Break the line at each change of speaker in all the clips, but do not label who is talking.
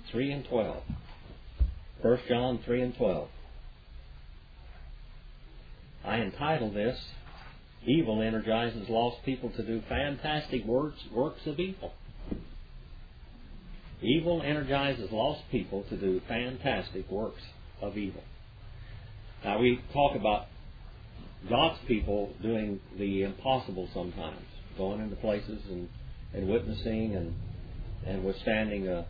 3 and 12. 1 John 3 and 12. I entitled this, Evil Energizes Lost People to Do Fantastic Works of Evil. Evil energizes lost people to do fantastic works of evil. Now we talk about God's people doing the impossible sometimes, going into places and witnessing and withstanding a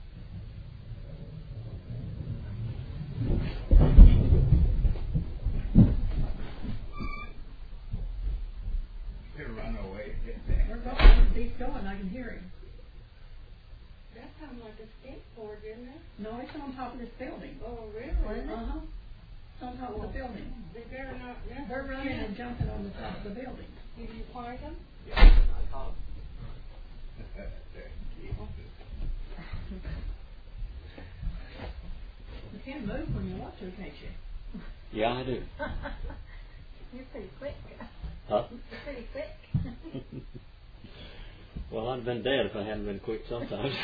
run away.
He's going, I can hear him.
That sounds like a skateboard, didn't it?
No, it's on top of this building.
Oh, really?
Uh-huh. It's on top of the building.
They better not mess
They're
with
running
you.
and jumping on the top of the building.
Did you quiet them?
Yeah, I call
You can move when you want to, can't you?
Yeah, I do.
You're pretty quick.
Huh?
You're pretty quick.
Well, I'd have been dead if I hadn't been quick sometimes.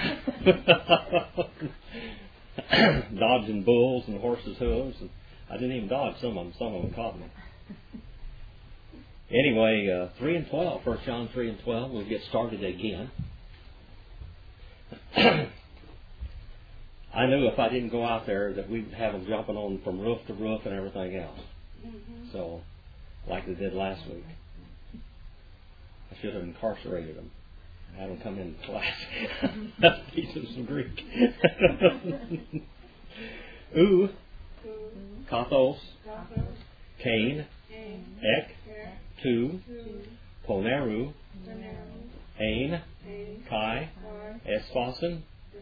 Dodging bulls and horses' hooves. And I didn't even dodge some of them. Some of them caught me. Anyway, 3 and 12, 1 John 3 and 12, we'll get started again. I knew if I didn't go out there that we'd have them jumping on from roof to roof and everything else.
Mm-hmm.
So, like they did last week. I should have incarcerated them. Had them come in class. Teach them some Greek. U, Kathos, Cain, Ek, Tu, Poneru, Ain, Kai, Esphosin,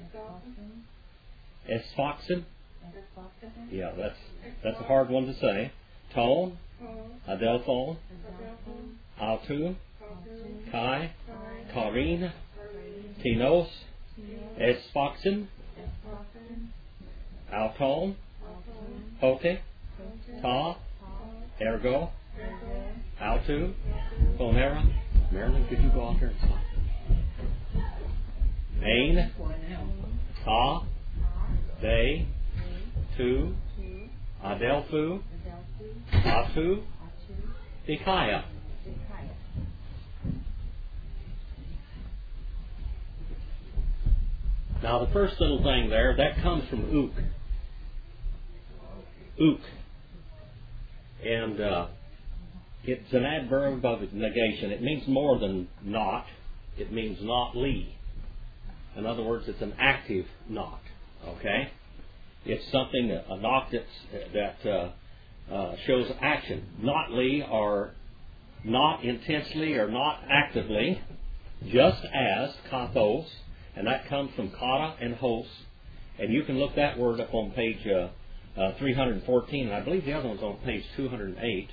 Esphoxin. Yeah, that's a hard one to say. Tone, Adelphon, Altu, Kai, Karin, Tinos, Esphoxin, Alton, Hote, Ta, Ergo, Altu, Ponera. Marilyn, could you go out there and stop? Ain, Ta, They, Tu, Adelphu, Atu, Dikaya. Now the first little thing there, that comes from ook. Ook. And it's an adverb of negation. It means more than not. It means not li. In other words, it's an active not. Okay? It's something, a knock that shows action. Not li, or not intensely, or not actively, just as kathos, and that comes from kata and hos. And you can look that word up on page 314, and I believe the other one's on page 208.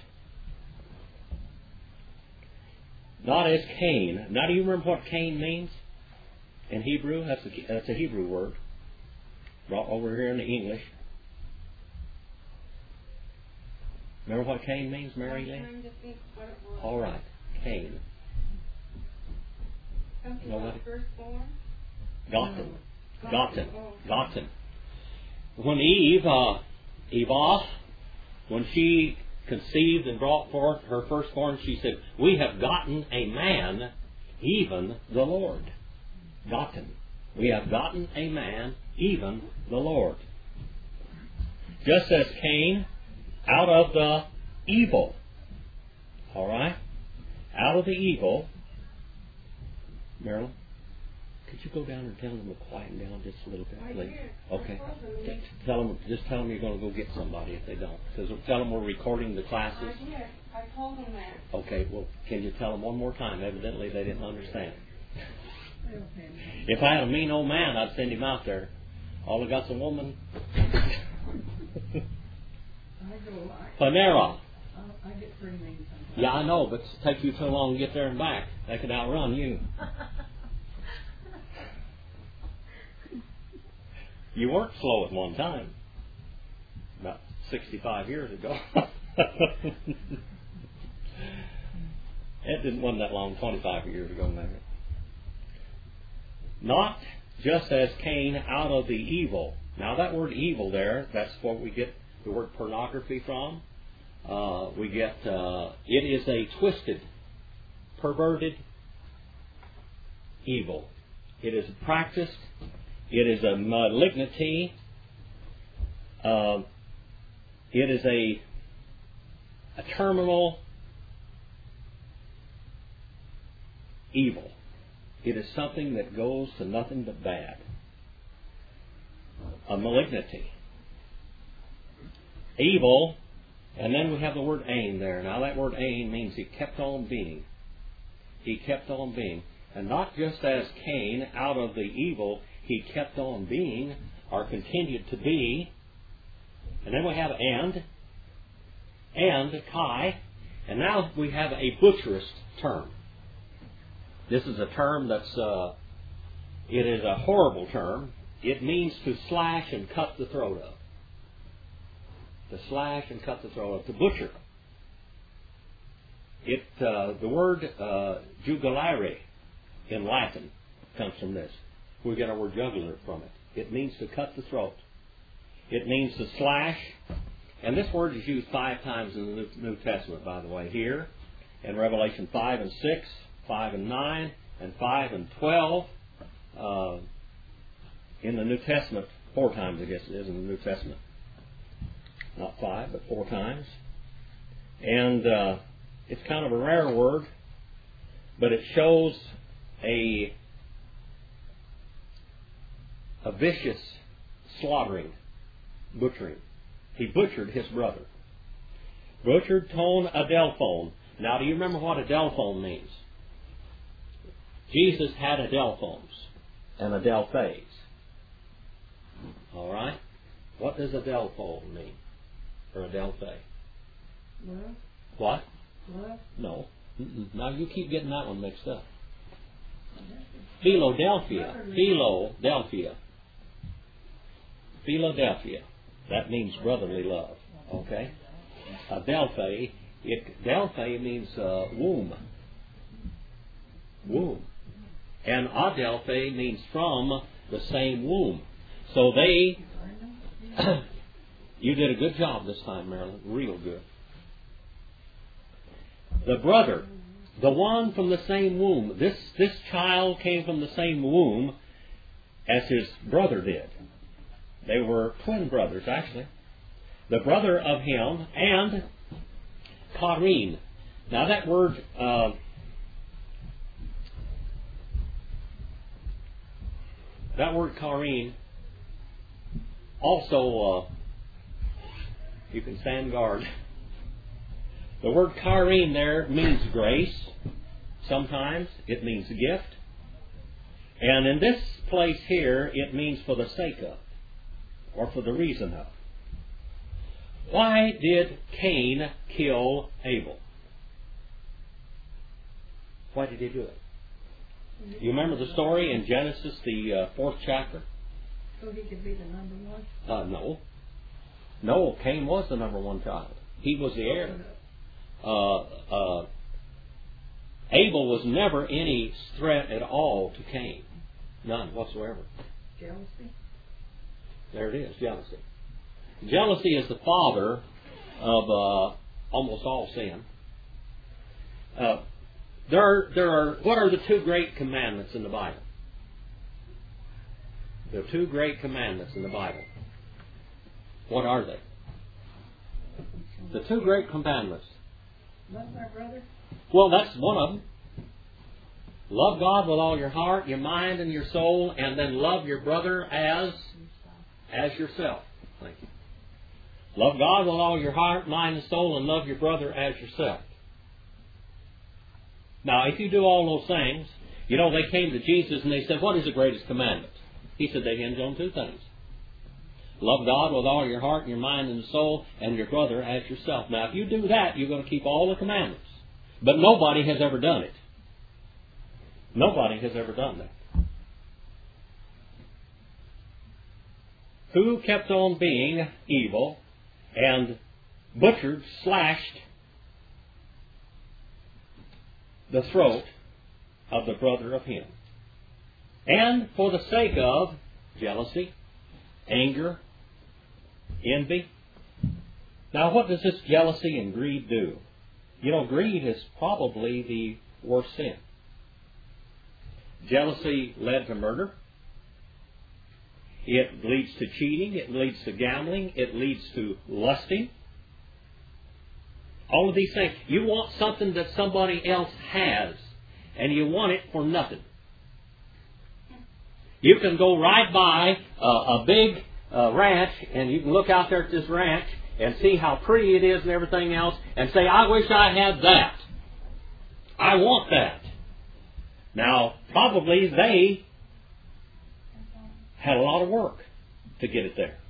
Not as Cain. Now, do you remember what Cain means in Hebrew? That's a Hebrew word. Brought over here in the English. Remember what Cain means, Mary Lee?
I'm trying to think what it was.
All right, Cain.
Something
Nobody?
about firstborn?
Gotten. When Eve, when she conceived and brought forth her firstborn, she said, "We have gotten a man, even the Lord." Gotten. We have gotten a man, even the Lord. Just as Cain, out of the evil. All right? Out of the evil. Marilyn, could you go down and tell them to quieten down just a little bit, please? Okay. Tell them you're going to go get somebody if they don't. Because tell them we're recording the classes.
I did. I told them that.
Okay, well, can you tell them one more time? Evidently they didn't understand. If I had a mean old man, I'd send him out there. All I got's a woman. Panera.
I get pretty mean sometimes.
Yeah, I know, but it takes you too long to get there and back. They could outrun you. You weren't slow at one time. About 65 years ago. It wasn't that long, 25 years ago, maybe. Not just as Cain out of the evil. Now that word evil there, that's what we get the word pornography from. We get, it is a twisted, perverted evil. It is practiced. It is a malignity. It is a terminal evil. It is something that goes to nothing but bad. A malignity. Evil, and then we have the word ain there. Now that word ain means he kept on being. He kept on being. And not just as Cain, out of the evil, he kept on being, or continued to be. And then we have and kai, and now we have a butcherist term. This is a term that's, it is a horrible term. It means to slash and cut the throat of. To slash and cut the throat of. To butcher. The word jugulare in Latin comes from this. We get our word jugular from it. It means to cut the throat. It means to slash. And this word is used 5 times in the New Testament, by the way. Here, in Revelation 5 and 6, 5 and 9, and 5 and 12. In the New Testament, 4 times, I guess it is, in the New Testament. Not 5, but 4 times. And it's kind of a rare word, but it shows a vicious slaughtering, butchering. He butchered his brother. Butchered ton adelphon. Now, do you remember what adelphon means? Jesus had adelphons and adelphes. All right? What does adelphon mean? Or adelphe?
Love?
What?
Love?
No. Now you keep getting that one mixed up. Philadelphia. Philadelphia. Philadelphia. That means brotherly love. Okay? Adelphe. Adelphe means womb. Womb. And adelphe means from the same womb. So they... You did a good job this time, Marilyn. Real good. The brother, the one from the same womb. This child came from the same womb as his brother did. They were twin brothers, actually. The brother of him and Karin. Now that word... that word Karin also... you can stand guard. The word Karin there means grace. Sometimes it means gift. And in this place here, it means for the sake of, or for the reason of. Why did Cain kill Abel? Why did he do it? You remember the story in Genesis, the 4th chapter?
So he could be the number one?
No. No, Cain was the number 1 child. He was the heir. Abel was never any threat at all to Cain. None whatsoever.
Jealousy?
There it is, jealousy. Jealousy is the father of almost all sin. What are the 2 great commandments in the Bible? There are 2 great commandments in the Bible. What are they? The 2 great commandments.
Love my brother?
Well, that's one of them. Love God with all your heart, your mind, and your soul, and then love your brother as yourself. Thank you. Love God with all your heart, mind, and soul, and love your brother as yourself. Now, if you do all those things, you know, they came to Jesus and they said, what is the greatest commandment? He said they hinge on 2 things. Love God with all your heart, your mind, and soul, and your brother as yourself. Now, if you do that, you're going to keep all the commandments. But nobody has ever done it. Nobody has ever done that. Who kept on being evil and butchered, slashed the throat of the brother of him. And for the sake of jealousy, anger, envy. Now, what does this jealousy and greed do? You know, greed is probably the worst sin. Jealousy led to murder. It leads to cheating. It leads to gambling. It leads to lusting. All of these things. You want something that somebody else has, and you want it for nothing. You can go right by a big ranch, and you can look out there at this ranch and see how pretty it is and everything else, and say, I wish I had that. I want that. Now, probably they had a lot of work to get it there.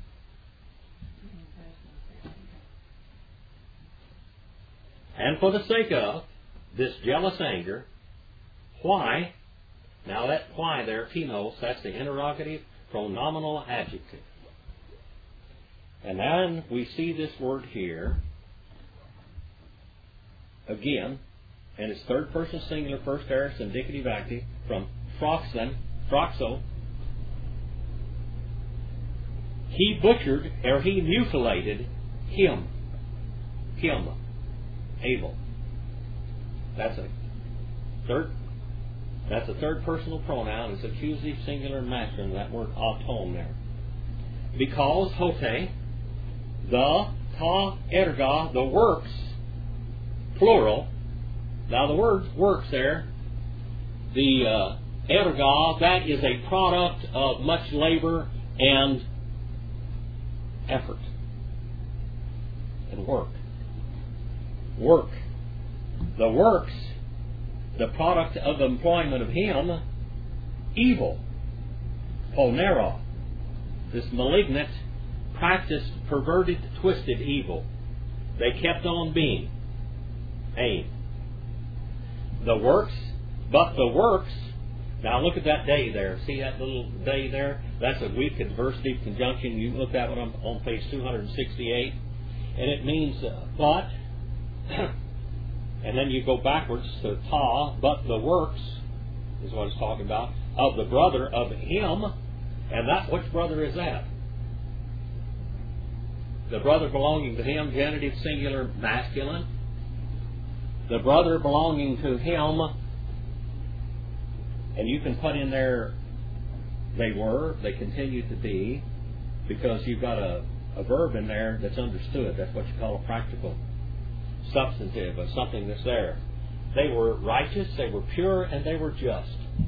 And for the sake of this jealous anger, why? Now that why there, tenos, that's the interrogative pronominal adjective. And then we see this word here again, and it's third person singular, first aorist indicative active from froxo. He butchered, or he mutilated him, Abel. That's a third personal pronoun. It's accusative, singular, and masculine. That word auton there. Because hote, the ta erga, the works, plural. Now the word works there, the erga, that is a product of much labor and effort and work. Work. The works, the product of the employment of him, evil. Ponera. This malignant, practiced, perverted, twisted evil. They kept on being. Aim. The works, but the works. Now look at that day there. See that little day there? That's a weak adversative conjunction. You can look at it on page 268. And it means but. And then you go backwards to ta, but the works is what it's talking about, of the brother of him. And that, which brother is that? The brother belonging to him, genitive, singular, masculine. The brother belonging to him, and you can put in there they continue to be, because you've got a verb in there that's understood. That's what you call a practical substantive of something that's there. They were righteous, they were pure, and they were just.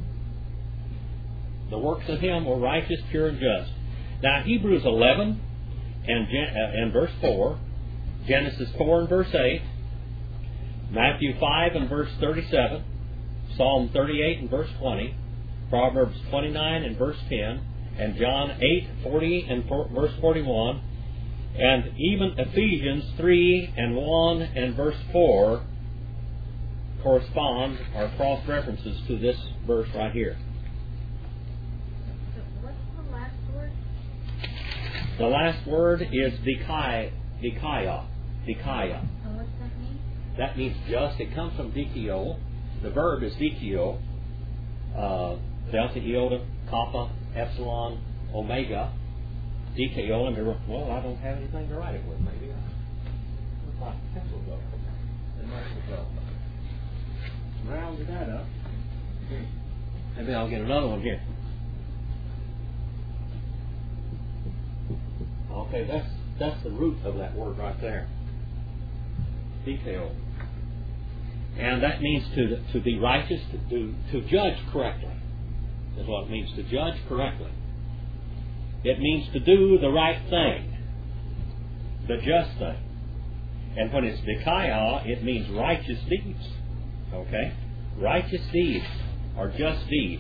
The works of him were righteous, pure, and just. Now Hebrews 11 and verse 4, Genesis 4 and verse 8, Matthew 5 and verse 37, Psalm 38 and verse 20, Proverbs 29 and verse 10, and John 8:40 and verse 41, and even Ephesians 3 and 1 and verse 4 correspond, or cross references to this verse right here.
So what's the last word?
The last word is dikaya.
Oh, what's that mean?
That means just. It comes from dikio. The verb is dikio. Delta, iota, kappa, epsilon, omega. Dikio. Well, I don't have anything to write it with. Maybe where's my pencil go? The pencil go. Round that up. Maybe I'll get another one here. Okay, that's the root of that word right there. Detail. And that means to be righteous, to judge correctly. That's what it means, to judge correctly. It means to do the right thing, the just thing. And when it's dikaya, it means righteous deeds. Okay? Righteous deeds are just deeds.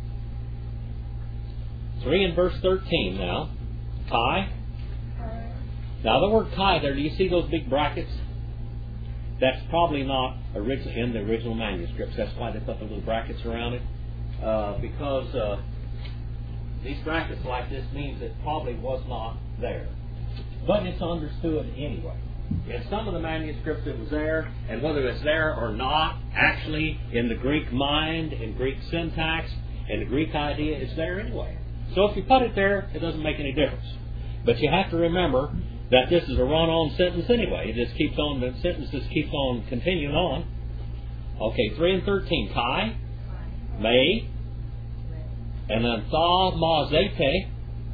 3 and verse 13 now. Kai. Now the word kai there, do you see those big brackets? That's probably not in the original manuscripts. That's why they put the little brackets around it. Because these brackets like this means it probably was not there. But it's understood anyway. In some of the manuscripts it was there, and whether it's there or not, actually in the Greek mind, in Greek syntax, in the Greek idea, it's there anyway. So if you put it there, it doesn't make any difference. But you have to remember that this is a run-on sentence anyway. It just keeps on, the sentence just keeps on continuing on. Okay, 3 and 13. Kai, may, and then tha, ma, zete,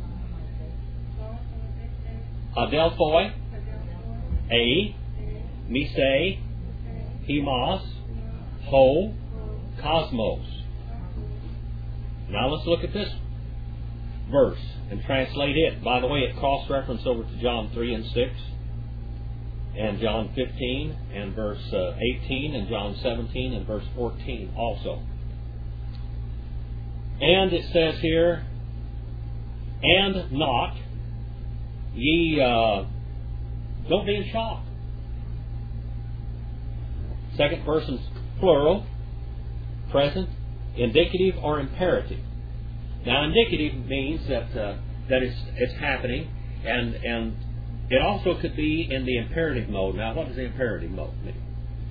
adelphoi, a, mise, hemos, ho, cosmos. Now let's look at this verse and translate it. By the way, it cross-referenced over to John 3 and 6, and John 15 and verse 18, and John 17 and verse 14 also. And it says here, and not, ye, don't be in shock. Second person's plural, present, indicative or imperative. Now, indicative means that it's happening, and it also could be in the imperative mode. Now, what does the imperative mode mean?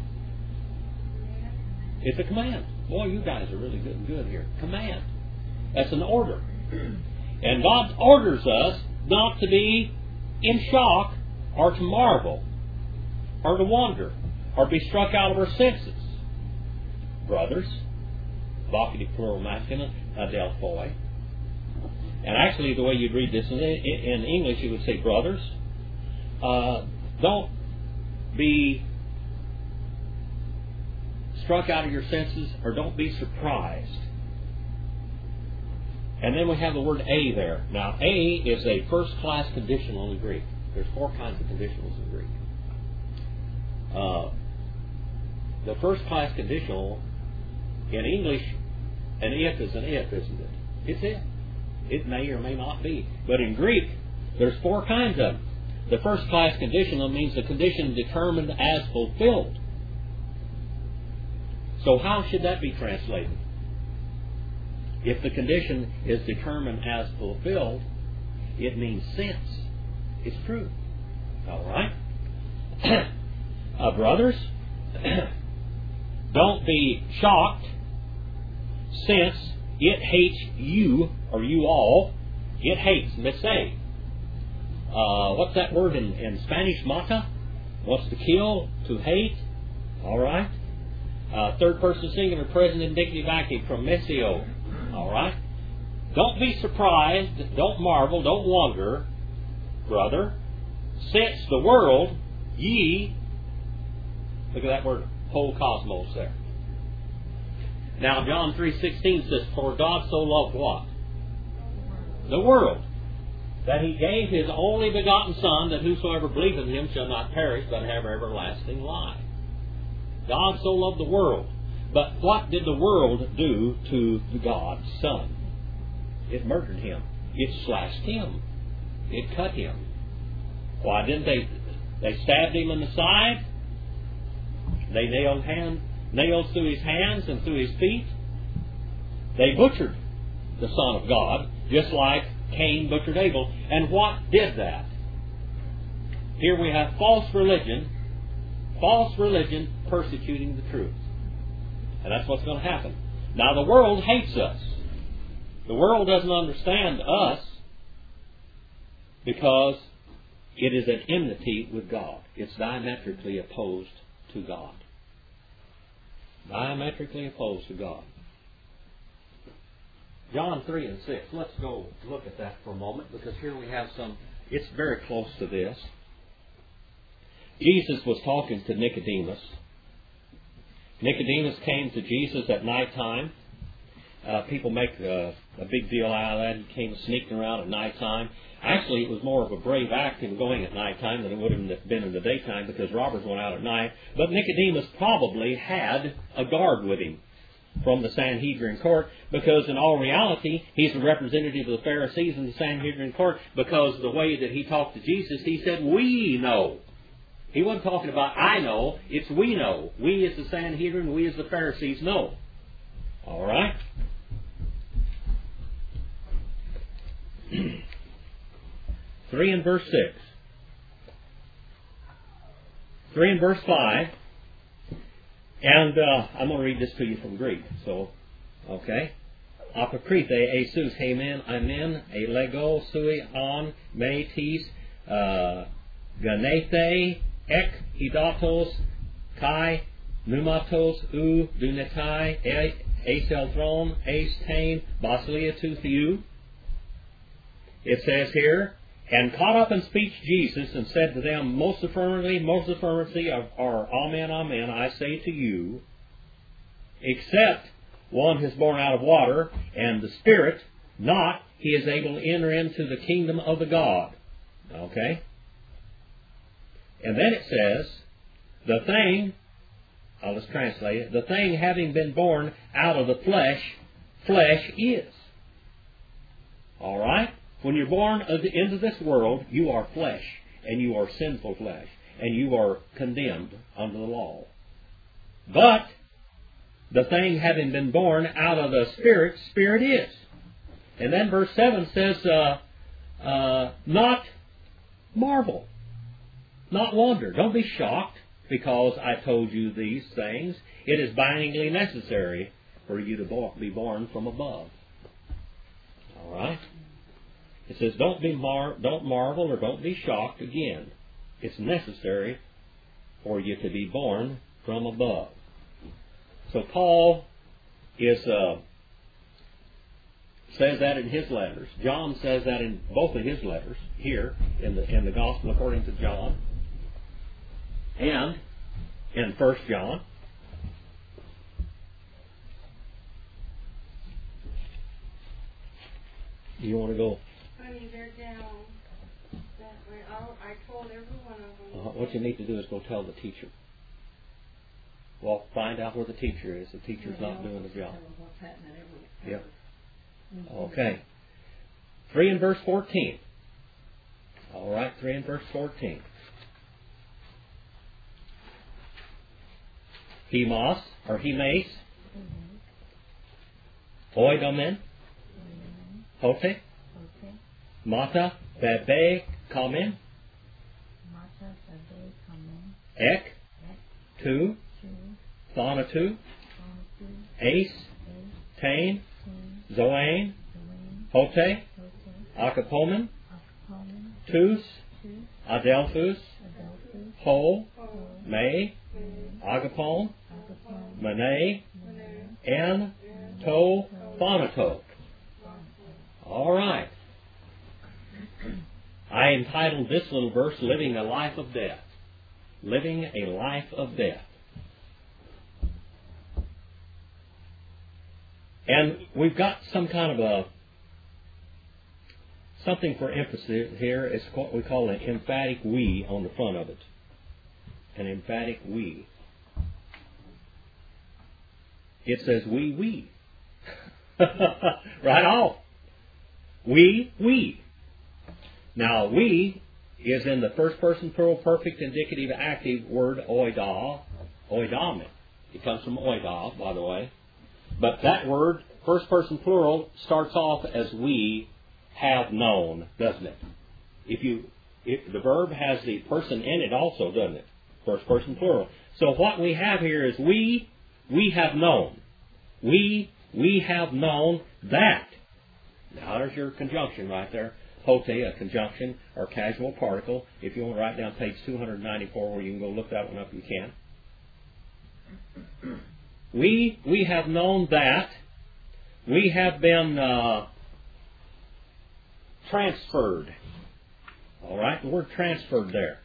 It's a command. Boy, you guys are really good here. Command. That's an order. And God orders us not to be in shock or to marvel or to wonder or be struck out of our senses. Brothers, vocative plural masculine, adelphoi. And actually, the way you'd read this in English, you would say, brothers, don't be struck out of your senses, or don't be surprised. And then we have the word a there. Now, a is a first-class conditional in Greek. There's 4 kinds of conditionals in Greek. The first-class conditional, in English, an if is an if, isn't it? It's it. It may or may not be. But in Greek, there's 4 kinds of them. The first-class conditional means the condition determined as fulfilled. So how should that be translated? If the condition is determined as fulfilled, it means since. It's true. All right? Brothers, don't be shocked, since it hates you, or you all. It hates, mise. What's that word in Spanish? Mata? Wants to kill, to hate. All right? Third person singular, present indicative active from mesio. All right? Don't be surprised, don't marvel, don't wonder, brother, since the world, ye, look at that word, whole cosmos there. Now John 3:16 says, for God so loved what? The world, that He gave His only begotten Son, that whosoever believeth in Him shall not perish, but have everlasting life. God so loved the world. But what did the world do to God's Son? It murdered Him. It slashed Him. It cut Him. Why didn't they? They stabbed Him in the side. They nails through His hands and through His feet. They butchered the Son of God, just like Cain butchered Abel. And what did that? Here we have false religion persecuting the truth. And that's what's going to happen. Now, the world hates us. The world doesn't understand us because it is at enmity with God. It's diametrically opposed to God. Diametrically opposed to God. John 3 and 6. Let's go look at that for a moment, because here we have it's very close to this. Jesus was talking to Nicodemus. Nicodemus came to Jesus at nighttime. People make a big deal out of that. He came sneaking around at nighttime. Actually, it was more of a brave act in going at nighttime than it would have been in the daytime, because robbers went out at night. But Nicodemus probably had a guard with him from the Sanhedrin court, because in all reality, he's a representative of the Pharisees in the Sanhedrin court, because the way that he talked to Jesus, he said, we know. He wasn't talking about I know, it's we know. We as the Sanhedrin, we as the Pharisees know. All right? 3 and verse 6. 3 and verse 5. And I'm going to read this to you from Greek. So, okay. apokrite, esus, hemen, amen, elego, sui, on, me, tis, ganethe, ek, idatos, kai, pneumatos, u, dunetai, aselthron, astain, basileatus, theou. It says here, and caught up in speech Jesus, and said to them, most affirmatively, or amen, amen, I say to you, except one is born out of water, and the Spirit, not, he is able to enter into the kingdom of the God. Okay? And then it says, the thing, I'll just translate it, the thing having been born out of the flesh, flesh is. Alright? When you're born into this world, you are flesh, and you are sinful flesh, and you are condemned under the law. But, the thing having been born out of the Spirit, Spirit is. And then verse 7 says, not marvel, not wonder. Don't be shocked because I told you these things. It is bindingly necessary for you to be born from above. Alright? It says, don't marvel or don't be shocked. Again, it's necessary for you to be born from above. So Paul says that in his letters. John says that in both of his letters here in the Gospel according to John, and in 1 John. You want to go?
Honey, they're down that way. I told every one of them.
What you need to do is go tell the teacher. Well, find out where the teacher is. The teacher's not doing the job. Yep. Okay. 3 and verse 14. All right, 3 and verse 14. Hemos, or hemes, oidomen, hote, mata, bebe, kamen, ek, tu, thonatu, ace, tain, zoane, hote, akapomen, tus, adelphus, ho, me, agapon, mene, and to, phonato. All right. I entitled this little verse, Living a Life of Death. Living a Life of Death. And we've got some kind of something for emphasis here. It's what we call an emphatic we on the front of it. An emphatic we. It says we. Right off. We. Now, we is in the first person plural perfect indicative active word oida, oidame. It comes from oida, by the way. But that word, first person plural, starts off as we have known, doesn't it? If the verb has the person in it also, doesn't it? First person plural. So what we have here is we have known. We have known that. Now there's your conjunction right there. Hote, a conjunction or casual particle. If you want to write down page 294 where you can go look that one up, you can. We have known that we have been transferred. All right, the word transferred there.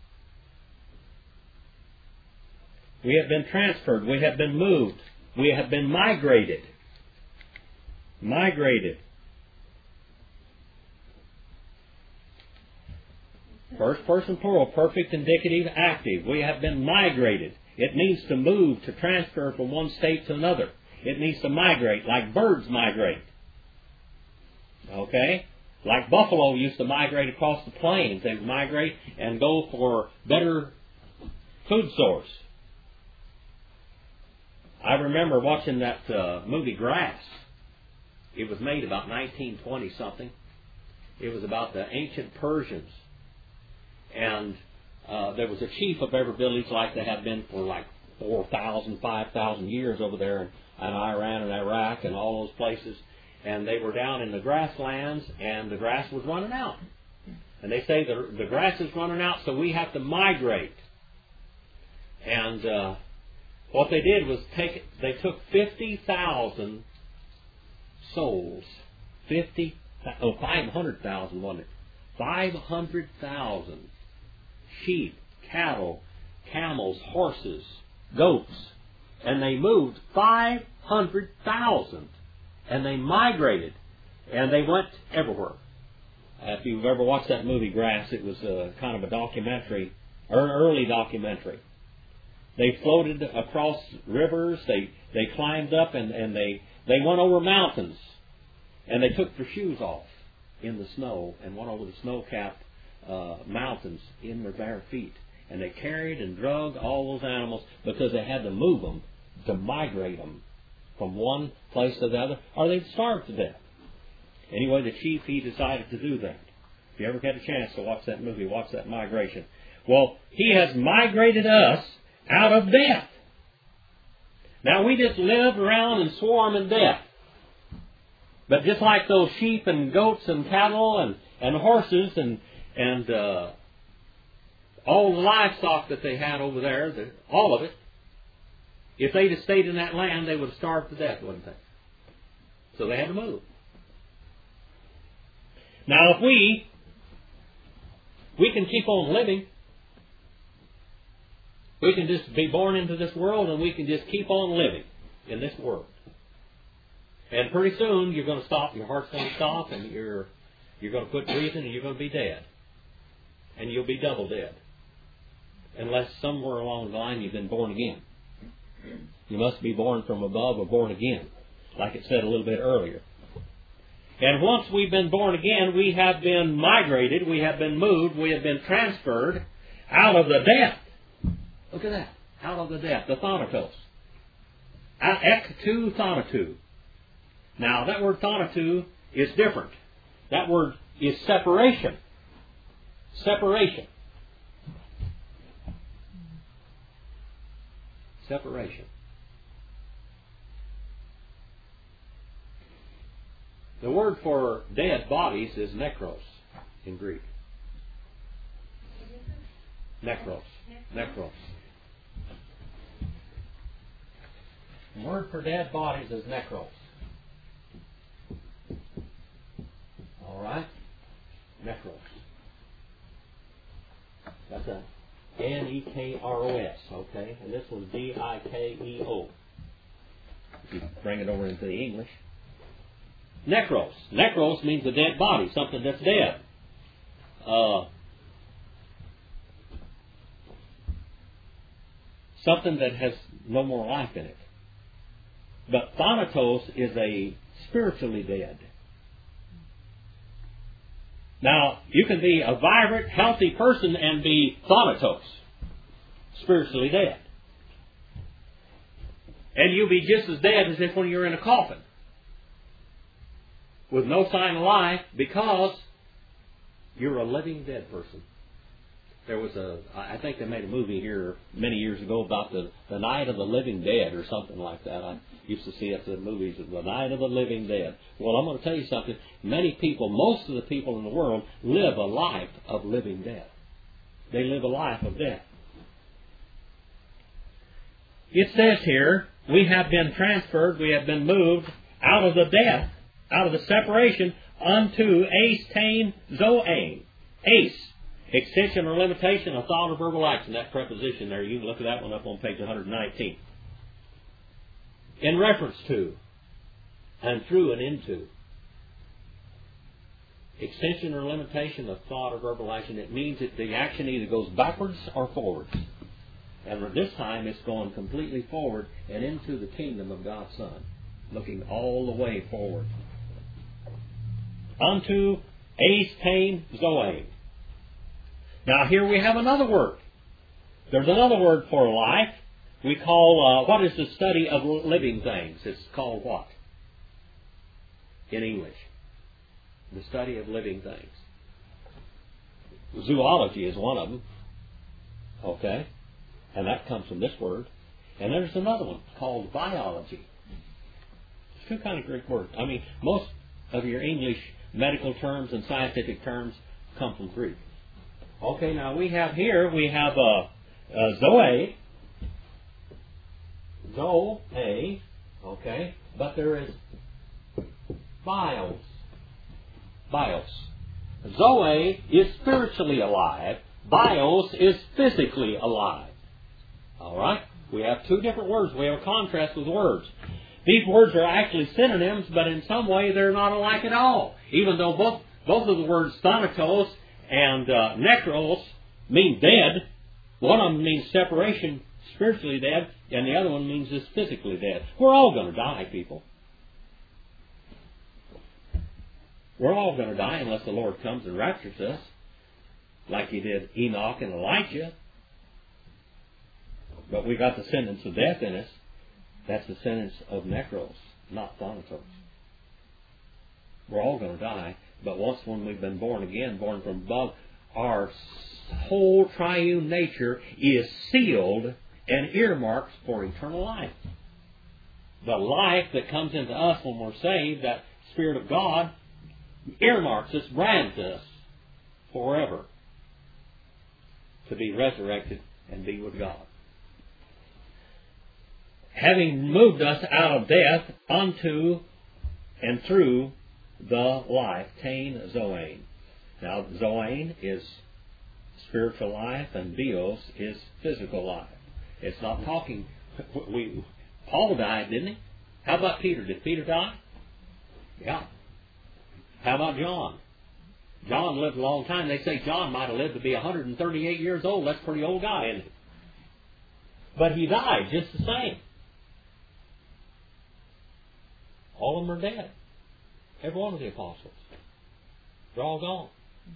We have been transferred. We have been moved. We have been migrated. Migrated. First person plural, perfect indicative active. We have been migrated. It means to move, to transfer from one state to another. It means to migrate, like birds migrate. Okay? Like buffalo used to migrate across the plains. They would migrate and go for better food source. I remember watching that movie Grass. It was made about 1920-something. It was about the ancient Persians. And there was a chief of every village like they had been for like 4,000, 5,000 years over there in Iran and Iraq and all those places. and they were down in the grasslands, and the grass was running out. And they say the grass is running out, so we have to migrate. And what they did was they took 50,000 souls, 500,000, wasn't it? 500,000 sheep, cattle, camels, horses, goats, and they moved 500,000, and they migrated, and they went everywhere. If you've ever watched that movie Grass, it was kind of a documentary, or an early documentary. They floated across rivers, they climbed up, and they went over mountains, and they took their shoes off in the snow and went over the snow-capped mountains in their bare feet. And they carried and drug all those animals because they had to move them to migrate them from one place to the other, or they'd starve to death. Anyway, the chief, he decided to do that. If you ever get a chance to watch that movie, watch that migration. Well, he has migrated us out of death. Now, we just live around and swarm in death. But just like those sheep and goats and cattle and horses and all the livestock that they had over there, all of it, if they'd have stayed in that land, they would have starved to death, wouldn't they? So they had to move. Now, if we can keep on living, we can just be born into this world and we can just keep on living in this world. And pretty soon you're going to stop, your heart's going to stop, and you're going to quit breathing, and you're going to be dead. And you'll be double dead. Unless somewhere along the line you've been born again. You must be born from above or born again, like it said a little bit earlier. And once we've been born again, we have been migrated, we have been moved, we have been transferred out of the death. Look at that. Out of the death. The thanatos. Ek to thanatou. Now, that word thanatou is different. That word is separation. Separation. Separation. The word for dead bodies is nekros in Greek. Nekros. Nekros. The word for dead bodies is nekros. All right? Nekros. That's a Nekros, okay? And this one's Dikeo. If you bring it over into the English. Nekros. Nekros means a dead body, something that's dead. Something that has no more life in it. But thanatos is a spiritually dead. Now, you can be a vibrant, healthy person and be thanatos, spiritually dead. And you'll be just as dead as if when you're in a coffin, with no sign of life, because you're a living dead person. There was I think they made a movie here many years ago about the Night of the Living Dead or something like that. I used to see it in the movies, The Night of the Living Dead. Well, I'm going to tell you something. Many people, most of the people in the world, live a life of living death. They live a life of death. It says here, we have been transferred, we have been moved out of the death, out of the separation, unto ace, tain, zoane. Ace. Extension or limitation of thought or verbal action. That preposition there, you can look at that one up on page 119. In reference to, and through and into. Extension or limitation of thought or verbal action. It means that the action either goes backwards or forwards. And this time it's going completely forward and into the kingdom of God's Son. Looking all the way forward. Unto ace, tain, zoe. Now here we have another word. There's another word for life. We call, what is the study of living things? It's called what? In English. The study of living things. Zoology is one of them. Okay? And that comes from this word. And there's another one called biology. Two kind of Greek words. I mean, most of your English medical terms and scientific terms come from Greek. Okay, now we have Zoe. Zoe, okay, but there is bios. Bios. Zoe is spiritually alive. Bios is physically alive. All right? We have two different words. We have a contrast with words. These words are actually synonyms, but in some way they're not alike at all. Even though both of the words thanatos and necros mean dead, one of them means separation, spiritually dead, and the other one means just physically dead. We're all going to die, people. We're all going to die unless the Lord comes and raptures us, like He did Enoch and Elijah. But we got the sentence of death in us. That's the sentence of necros, not thanatos. We're all going to die, but once when we've been born again, born from above, our whole triune nature is sealed and earmarked for eternal life. The life that comes into us when we're saved, that Spirit of God, earmarks us, brands us forever to be resurrected and be with God. Having moved us out of death unto and through the life, Tain Zoane. Now, Zoane is spiritual life and Bios is physical life. It's not talking... Paul died, didn't he? How about Peter? Did Peter die? Yeah. How about John? John lived a long time. They say John might have lived to be 138 years old. That's a pretty old guy, isn't he? But he died just the same. All of them are dead. Every one of the apostles. They're all gone.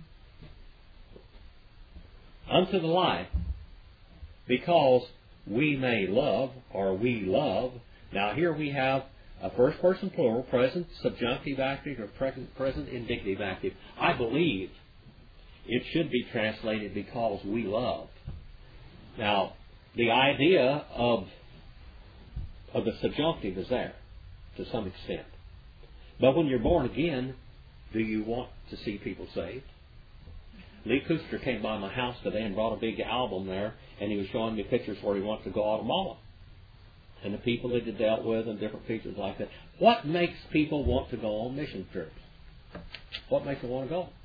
Unto the life, because we may love, or we love. Now here we have a first person plural, present subjunctive active, or present indicative active. I believe it should be translated because we love. Now, the idea of the subjunctive is there to some extent. But when you're born again, do you want to see people saved? Lee Kuster came by my house today and brought a big album there, and he was showing me pictures where he went to Guatemala and the people that he dealt with and different features like that. What makes people want to go on mission trips? What makes them want to go?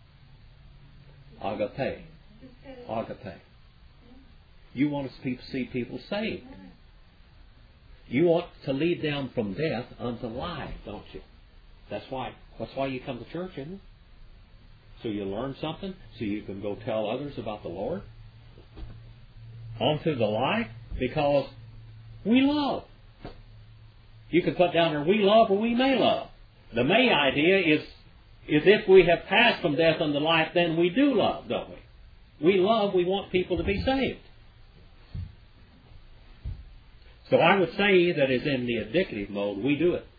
Agape. Agape. You want to see people saved. You want to lead them from death unto life, don't you? That's why you come to church, isn't it? So you learn something, so you can go tell others about the Lord. Onto the life, because we love. You can put down there, we love or we may love. The may idea is if we have passed from death unto life, then we do love, don't we? We love, we want people to be saved. So I would say that is in the indicative mode, we do it.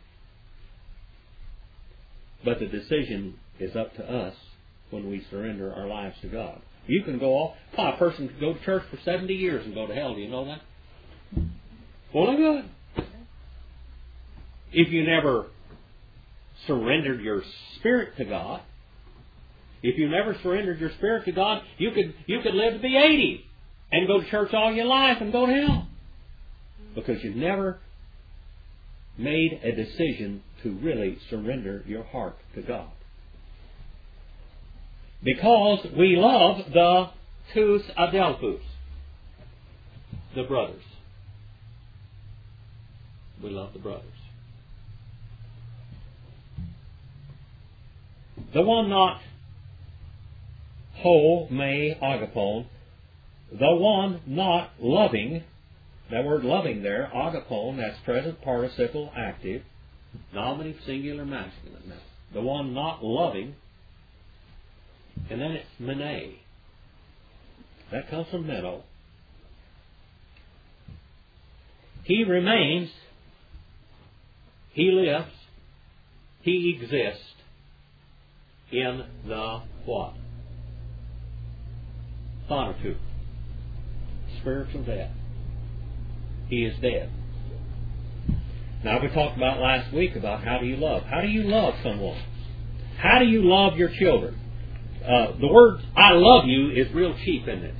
But the decision is up to us when we surrender our lives to God. You can go off. A person could go to church for 70 years and go to hell. Do you know that? Well, good. If you never surrendered your spirit to God, if you never surrendered your spirit to God, you could live to be 80 and go to church all your life and go to hell. Because you've never made a decision to really surrender your heart to God. Because we love the tous adelphus, the brothers. We love the brothers. The one not ho me agapon, the one not loving. That word loving there, agapon, that's present participle active, nominative singular masculine. Now, the one not loving, and then it's mene. That comes from meno. He remains, he lives, he exists in the what? Thanatos. Spiritual death. He is dead. Now, we talked about last week about how do you love. How do you love someone? How do you love your children? The word "I love you" is real cheap, isn't it?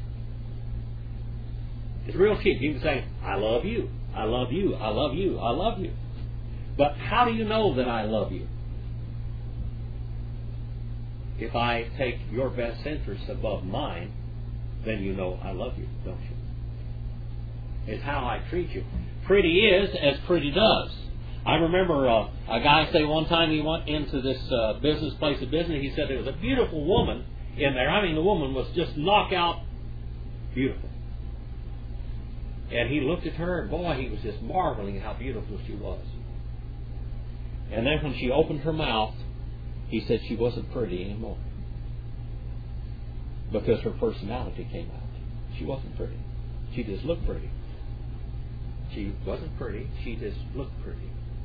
It's real cheap. You can say, "I love you, I love you, I love you, I love you." But how do you know that I love you? If I take your best interests above mine, then you know I love you, don't you? It's how I treat you. Pretty is as pretty does. I remember a guy say one time he went into this place of business. He said there was a beautiful woman in there. I mean, the woman was just knockout beautiful. And he looked at her, and boy, he was just marveling how beautiful she was. And then when she opened her mouth, he said she wasn't pretty anymore. Because her personality came out. She wasn't pretty. She just looked pretty. She wasn't pretty. She just looked pretty.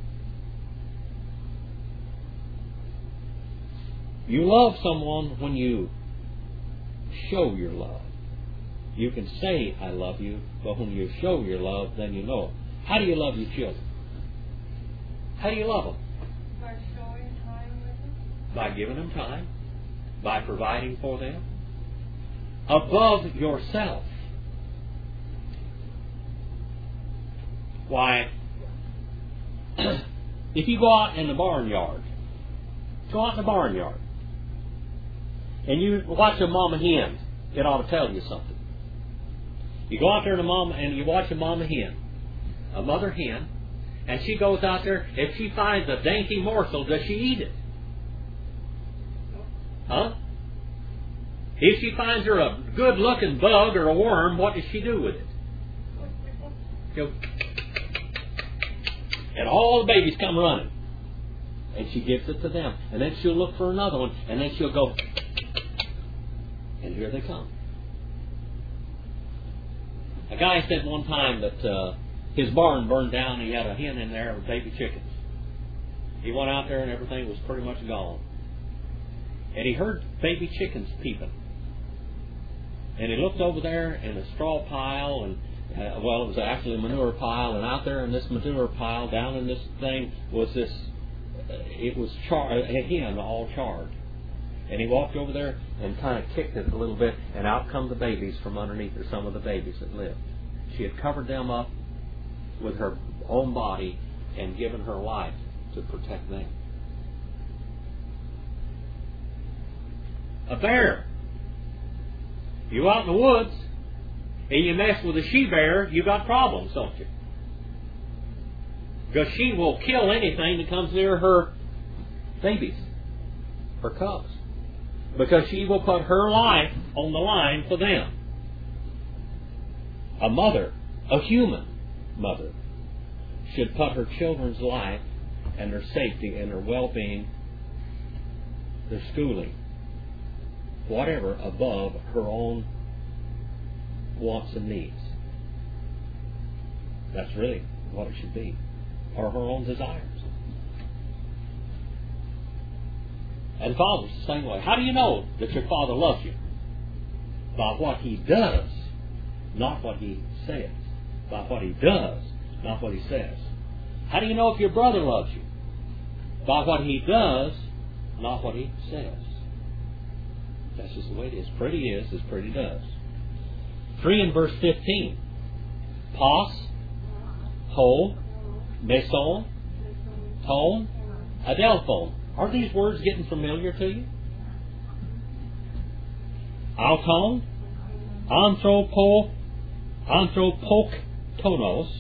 You love someone when you show your love. You can say, "I love you," but when you show your love, then you know it. How do you love your children? How do you love them?
By showing time with them.
By giving them time. By providing for them. Above yourself. Why, if you go out in the barnyard, and you watch a mama hen, it ought to tell you something. You go out there and you watch a mama hen, a mother hen, and she goes out there. If she finds a dainty morsel, does she eat it? Huh? If she finds her a good-looking bug or a worm, what does she do with it? She'll, and all the babies come running. And she gives it to them. And then she'll look for another one. And then she'll go, and here they come. A guy said one time that his barn burned down and he had a hen in there with baby chickens. He went out there and everything was pretty much gone. And he heard baby chickens peeping. And he looked over there in a straw pile, and it was actually a manure pile, and out there in this manure pile, down in this thing, was this, it was a hen all charred. And he walked over there and kind of kicked it a little bit, and out come the babies from underneath her, some of the babies that lived. She had covered them up with her own body and given her life to protect them. A bear. You out in the woods and you mess with a she-bear, you got problems, don't you? Because she will kill anything that comes near her babies, her cubs. Because she will put her life on the line for them. A mother, a human mother, should put her children's life and their safety and their well-being, their schooling, whatever, above her own wants and needs. That's really what it should be. Or her own desires. And fathers the same way. How do you know that your father loves you? By what he does, not what he says. By what he does, not what he says. How do you know if your brother loves you? By what he does, not what he says. That's just the way it is. Pretty is as pretty does. 3 in verse 15. Pos, ho, meson, ton, adelphon. Are these words getting familiar to you? Auton, anthropoktonos,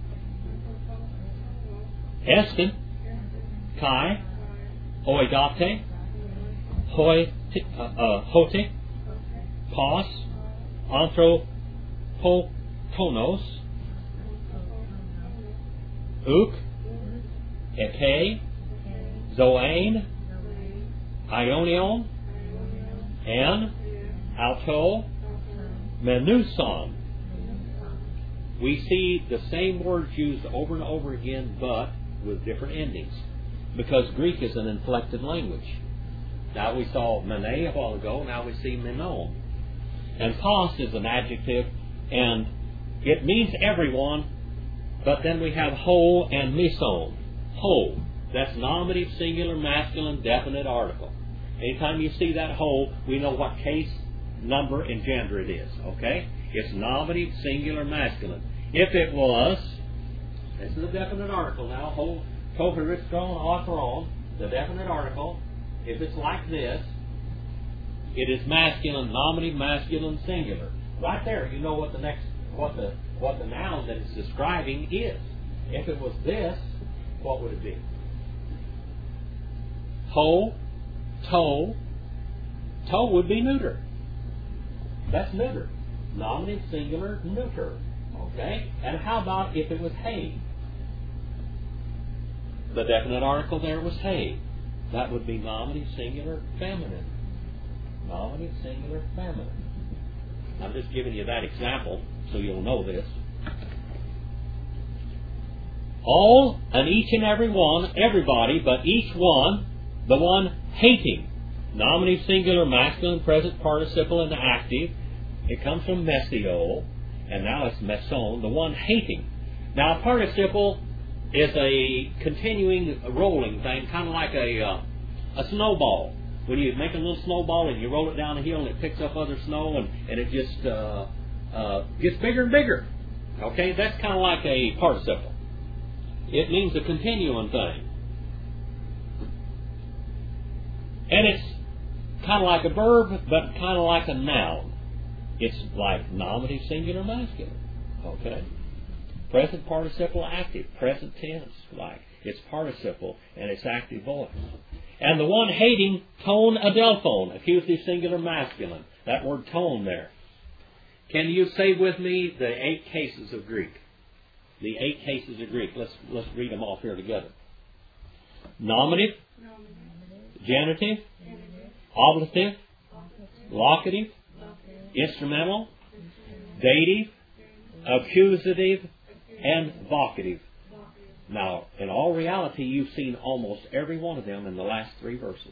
esken, kai, oidate, hote, pos, anthropoktonos, uk, epe, zoane, ionion, and auto, menuson. We see the same words used over and over again, but with different endings, because Greek is an inflected language. Now we saw mene a while ago, now we see menon. And pos is an adjective, and it means everyone, But then we have ho and meson. Ho, that's nominative, singular, masculine, definite article. Anytime you see that ho, we know what case, number, and gender it is. Okay? It's nominative, singular, masculine. If it was, this is a definite article now, ho, tohiristron, autron, the definite article. If it's like this, it is masculine, nominative, masculine, singular. Right there, you know what the next, what the noun that it's describing is. If it was this, what would it be? Ho, toe. Toe would be neuter. That's neuter. Nominative, singular, neuter. Okay? And how about if it was hay? The definite article there was hay. That would be nominative, singular, feminine. Nominative, singular, feminine. I'm just giving you that example so you'll know this. All and each and every one, everybody, but each one, the one hating. Nominative, singular, masculine, present participle, and active. It comes from mesio, and now it's meson, the one hating. Now, a participle is a continuing rolling thing, kind of like a snowball. When you make a little snowball and you roll it down a hill and it picks up other snow and it just gets bigger and bigger. Okay, that's kind of like a participle. It means a continuing thing. And it's kind of like a verb, but kind of like a noun. It's like nominative, singular, masculine. Okay? Present participle active. Present tense, like. It's participle and it's active voice. And the one hating, tone adelphone, accusative, singular, masculine. That word tone there. Can you say with me the 8 cases of Greek? The 8 cases of Greek. Let's read them off here together. Nominative, genitive, ablative, locative, instrumental, dative, accusative, and vocative. Now, in all reality, you've seen almost every one of them in the last 3 verses.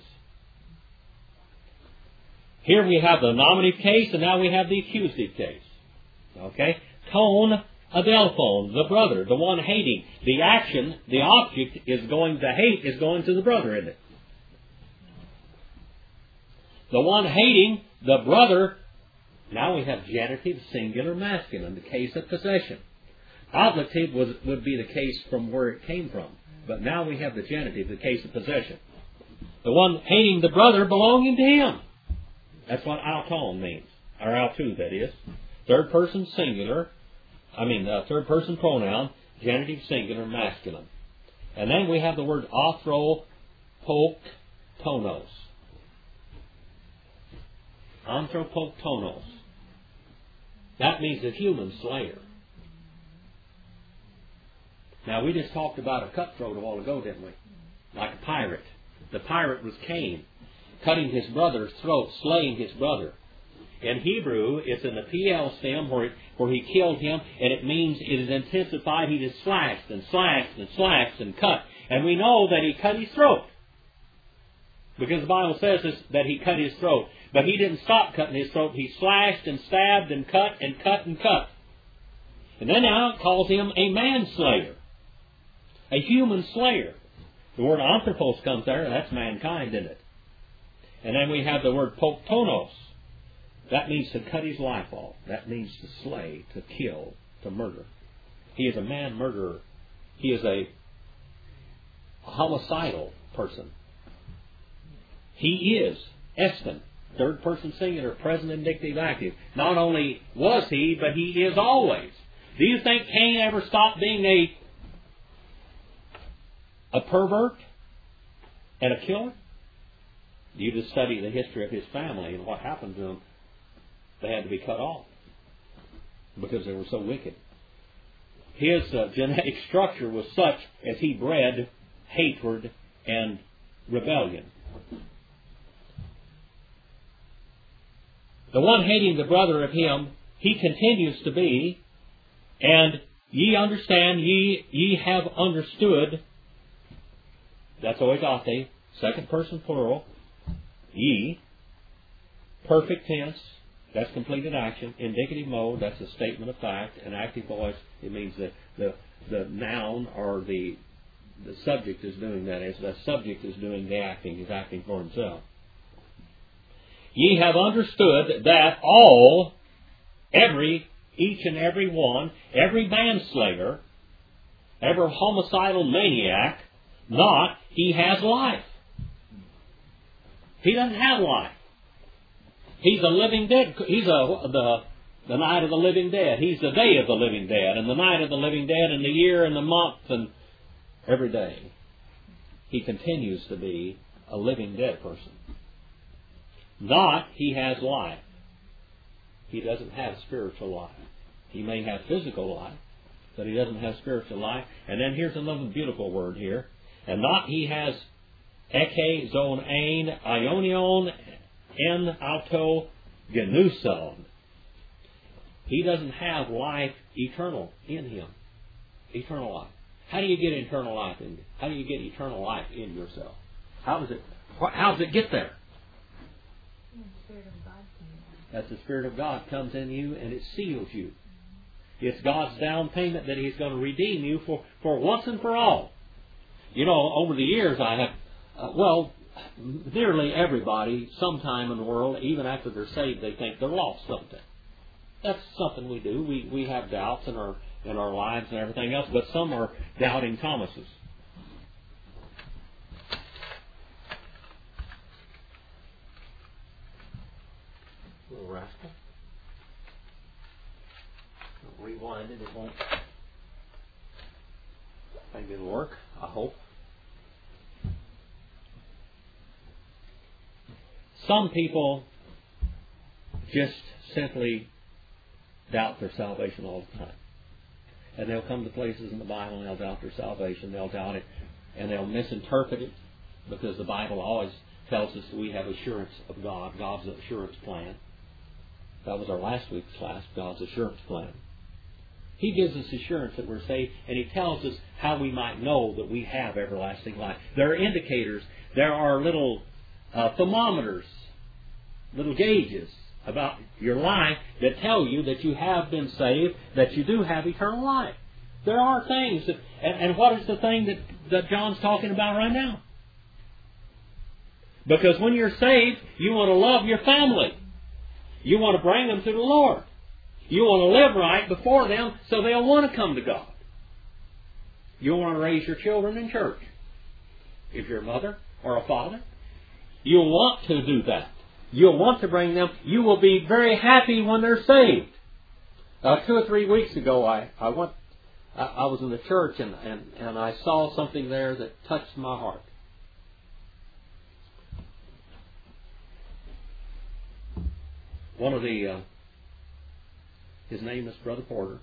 Here we have the nominative case, and now we have the accusative case. Okay? Tone adelphone, the brother, the one hating. The action, the object is going, the hate is going to the brother, isn't it? The one hating, the brother. Now we have genitive, singular, masculine, the case of possession. Ablative would be the case from where it came from. But now we have the genitive, the case of possession. The one hating the brother belonging to him. That's what auton means. Or autu, that is. Third person singular. Third person pronoun. Genitive, singular, masculine. And then we have the word anthropoktonos. Anthropoktonos. That means a human slayer. Now, we just talked about a cutthroat a while ago, didn't we? Like a pirate. The pirate was Cain, cutting his brother's throat, slaying his brother. In Hebrew, it's in the PL stem where he killed him, and it means it is intensified. He just slashed and slashed and slashed and cut. And we know that he cut his throat. Because the Bible says that he cut his throat. But he didn't stop cutting his throat. He slashed and stabbed and cut and cut and cut. And then now it calls him a manslayer. A human slayer. The word anthropos comes there. That's mankind, isn't it? And then we have the word poktonos. That means to cut his life off. That means to slay, to kill, to murder. He is a man murderer. He is a homicidal person. He is estin, third person singular, present indicative active. Not only was he, but he is always. Do you think Cain ever stopped being a pervert and a killer? You just study the history of his family and what happened to them. They had to be cut off because they were so wicked. His genetic structure was such as he bred hatred and rebellion. The one hating the brother of him, he continues to be, and ye understand, ye have understood. That's oidate, second person plural. Ye, perfect tense, That's completed action. Indicative mode, that's a statement of fact. An active voice, it means that the noun or the subject is doing that. As the subject is doing the acting, he's acting for himself. Ye have understood that all, each and every one, every manslayer, every homicidal maniac, not he has life. He doesn't have life. He's a living dead. He's the night of the living dead. He's the day of the living dead, and the night of the living dead, and the year, and the month, and every day. He continues to be a living dead person. Not he has life. He doesn't have spiritual life. He may have physical life, but he doesn't have spiritual life. And then here's another beautiful word here. And not he has eke, zon, ein, ionion, en, auto, genuson. He doesn't have life eternal in him. Eternal life. How do you get eternal life in you? How do you get eternal life in yourself? How does it get there? That's the Spirit of God comes in you and it seals you. It's God's down payment that He's going to redeem you for once and for all. You know, over the years I have, nearly everybody, sometime in the world, even after they're saved, they think they're lost someday. That's something we do. We have doubts in our lives and everything else, but some are doubting Thomases. Little rascal. Rewind it. It won't. Maybe it'll work. I hope. Some people just simply doubt their salvation all the time. And they'll come to places in the Bible and they'll doubt their salvation. They'll doubt it and they'll misinterpret it because the Bible always tells us that we have assurance of God, God's assurance plan. That was our last week's class, God's assurance plan. He gives us assurance that we're saved, and He tells us how we might know that we have everlasting life. There are indicators. There are little thermometers, little gauges about your life that tell you that you have been saved, that you do have eternal life. There are things that, and what is the thing that John's talking about right now? Because when you're saved, you want to love your family. You want to bring them to the Lord. You want to live right before them so they'll want to come to God. You want to raise your children in church. If you're a mother or a father, you'll want to do that. You'll want to bring them. You will be very happy when they're saved. 2 or 3 weeks ago, I was in the church and I saw something there that touched my heart. One of his name is Brother Porter.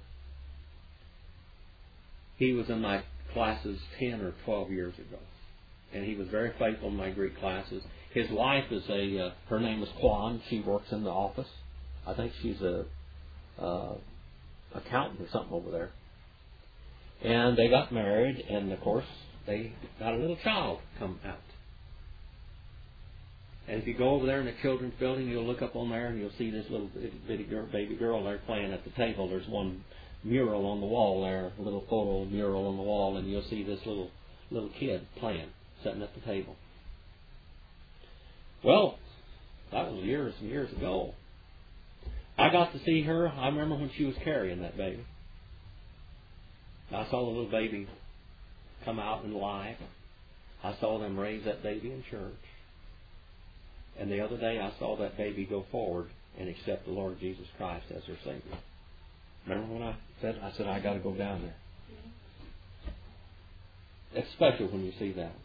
He was in my classes 10 or 12 years ago. And he was very faithful in my Greek classes. His wife is her name is Kwan. She works in the office. I think she's a accountant or something over there. And they got married, and of course, they got a little child come out. And if you go over there in the children's building, you'll look up on there and you'll see this little bitty baby girl there playing at the table. There's one mural on the wall there, a little photo mural on the wall, and you'll see this little kid playing, sitting at the table. Well, that was years and years ago. I got to see her. I remember when she was carrying that baby. I saw the little baby come out in life. I saw them raise that baby in church. And the other day I saw that baby go forward and accept the Lord Jesus Christ as her Savior. Remember when I said, I got to go down there. It's special when you see that.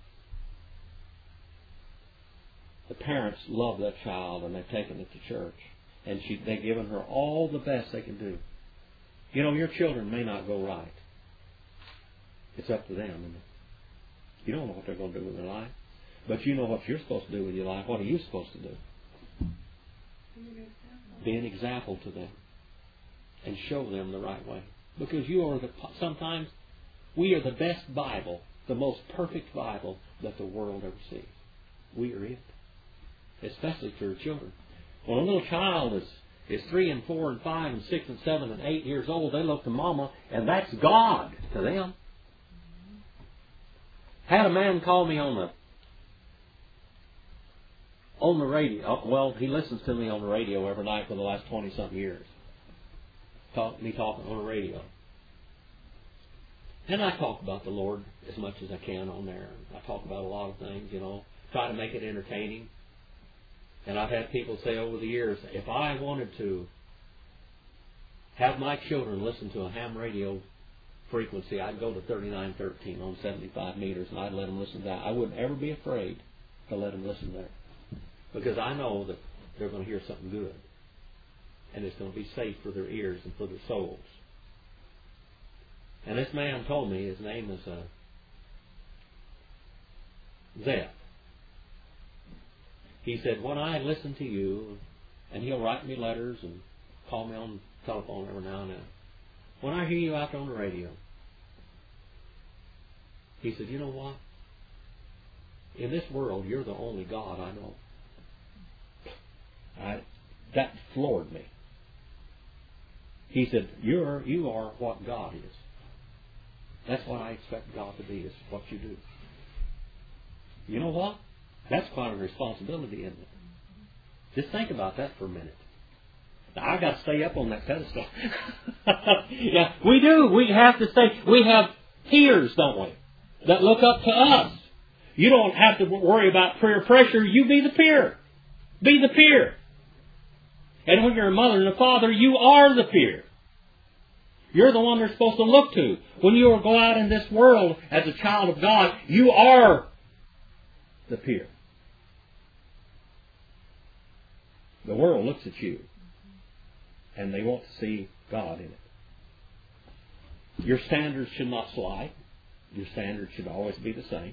The parents love that child and they've taken it to church. And they've given her all the best they can do. You know, your children may not go right. It's up to them. Isn't it? You don't know what they're going to do with their life. But you know what you're supposed to do with your life. What are you supposed to do? Be an example to them. And show them the right way. Because sometimes we are the best Bible, the most perfect Bible that the world ever sees. We are it. Especially for your children. When a little child is 3 and 4 and 5 and 6 and 7 and 8 years old, they look to Mama, and that's God to them. Had a man call me on the radio. Well, he listens to me on the radio every night for the last 20-something years. Me talking on the radio. And I talk about the Lord as much as I can on there. I talk about a lot of things, try to make it entertaining. And I've had people say over the years, if I wanted to have my children listen to a ham radio frequency, I'd go to 3913 on 75 meters and I'd let them listen to that. I wouldn't ever be afraid to let them listen there. Because I know that they're going to hear something good. And it's going to be safe for their ears and for their souls. And this man told me, his name is Zeph. He said, when I listen to you, and he'll write me letters and call me on the telephone every now and then. When I hear you out there on the radio, he said, you know what? In this world, you're the only God I know. That floored me. He said, you are what God is. That's what I expect God to be, is what you do. You know what? That's quite a responsibility, isn't it? Just think about that for a minute. Now, I've got to stay up on that pedestal. Yeah, we do. We have to stay. We have peers, don't we, that look up to us. You don't have to worry about peer pressure. You be the peer. Be the peer. And when you're a mother and a father, you are the peer. You're the one they're supposed to look to. When you go out in this world as a child of God, you are the peer. The world looks at you and they want to see God in it. Your standards should not slide. Your standards should always be the same.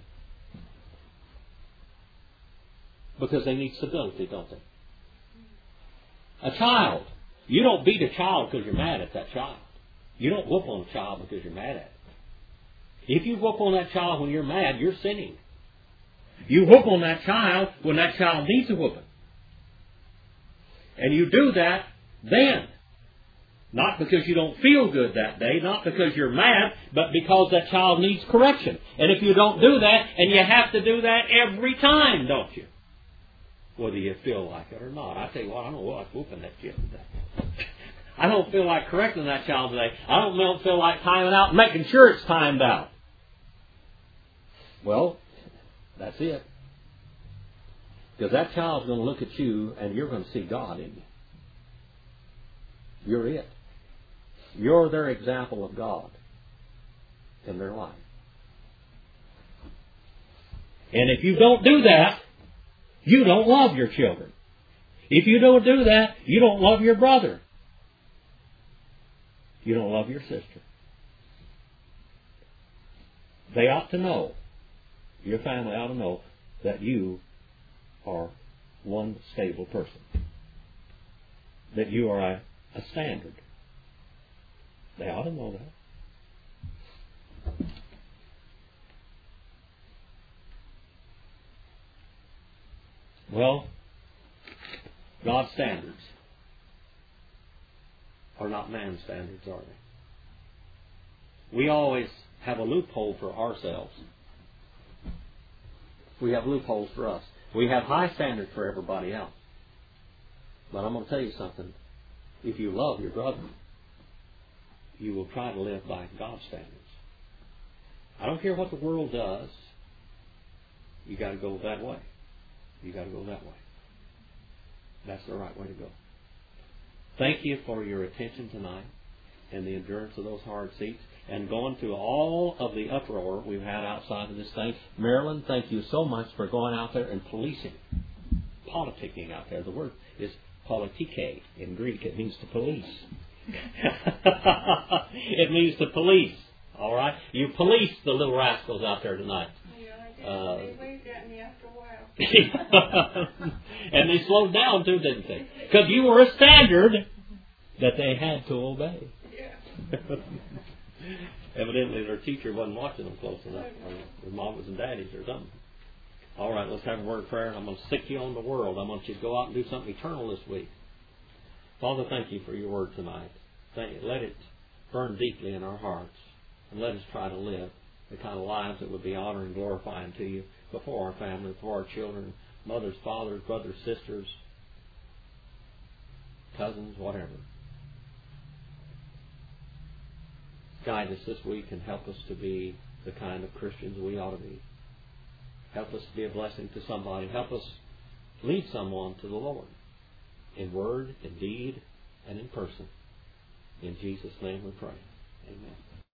Because they need stability, don't they? A child. You don't beat a child because you're mad at that child. You don't whoop on a child because you're mad at it. If you whoop on that child when you're mad, you're sinning. You whoop on that child when that child needs a whooping. And you do that then. Not because you don't feel good that day, not because you're mad, but because that child needs correction. And if you don't do that, and you have to do that every time, don't you? Whether you feel like it or not. I tell you what, I don't like whooping that kid today. I don't feel like correcting that child today. I don't feel like timing out and making sure it's timed out. Well, that's it. Because that child's going to look at you and you're going to see God in you. You're it. You're their example of God in their life. And if you don't do that, you don't love your children. If you don't do that, you don't love your brother. You don't love your sister. They ought to know, your family ought to know, that you are one stable person. That you are a standard. They ought to know that. Well, God's standards are not man's standards, are they? We always have a loophole for ourselves. We have loopholes for us. We have high standards for everybody else. But I'm going to tell you something. If you love your brother, you will try to live by God's standards. I don't care what the world does. You got to go that way. You got to go that way. That's the right way to go. Thank you for your attention tonight and the endurance of those hard seats and going through all of the uproar we've had outside of this thing. Marilyn, thank you so much for going out there and policing, politicking out there. The word is politike in Greek. It means to police. It means to police. All right? You police the little rascals out there tonight.
Yeah, they waved at me after a while.
And they slowed down too, didn't they? Because you were a standard that they had to obey.
Yeah.
Evidently their teacher wasn't watching them close enough, or their mamas and daddies or something. All right, let's have a word of prayer. I'm going to stick you on the world. I want you to go out and do something eternal this week. Father, thank you for your word tonight. Let it burn deeply in our hearts. And let us try to live the kind of lives that would be honoring and glorifying to you before our family, before our children, mothers, fathers, brothers, sisters, cousins, whatever. Guide us this week and help us to be the kind of Christians we ought to be. Help us to be a blessing to somebody. Help us lead someone to the Lord in word, in deed, and in person. In Jesus' name we pray. Amen.